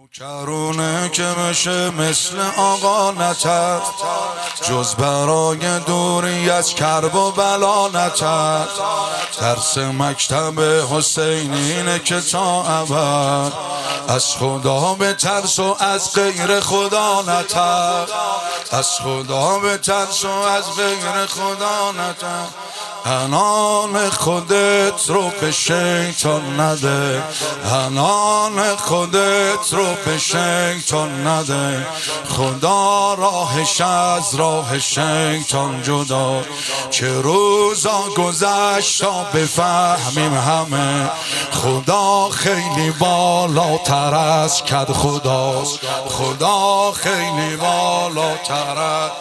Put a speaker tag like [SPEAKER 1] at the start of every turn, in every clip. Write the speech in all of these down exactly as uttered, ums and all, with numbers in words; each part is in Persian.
[SPEAKER 1] کرونه که بشه مثل آقا نتر، جز برای دوری از کرب و بلا نتر. درس مکتب حسین اینه که تا ابد از خدا به ترس و از غیر خدا نتر، از خدا به ترس و از غیر خدا نتر. انان خودت رو به شیطان نده، انان خودت رو به شیطان نده. خدا راهش از راه شیطان جدا، چه روزا گذشت تا بفهمیم همه. خدا خیلی بالاتر از کد خداست، خدا خیلی بالاتر از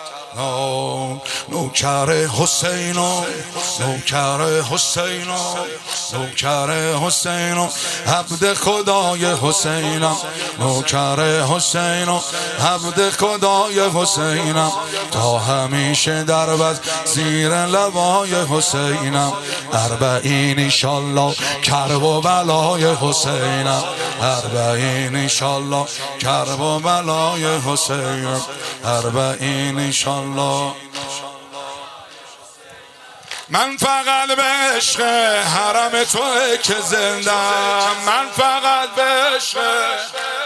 [SPEAKER 1] نوکر حسینو، نوکر حسینو، نوکر حسینو، عبد خدای حسینم. نوکر حسینو، عبد خدای حسینم. تا همیشه در بز زیر لوای حسینم. اربعین انشالله کرب و بلای حسینم. اربعین انشالله کرب و بلای حسینم. اربعین انشالله. من فقط به عشق حرم توئه که زندم، من فقط به عشق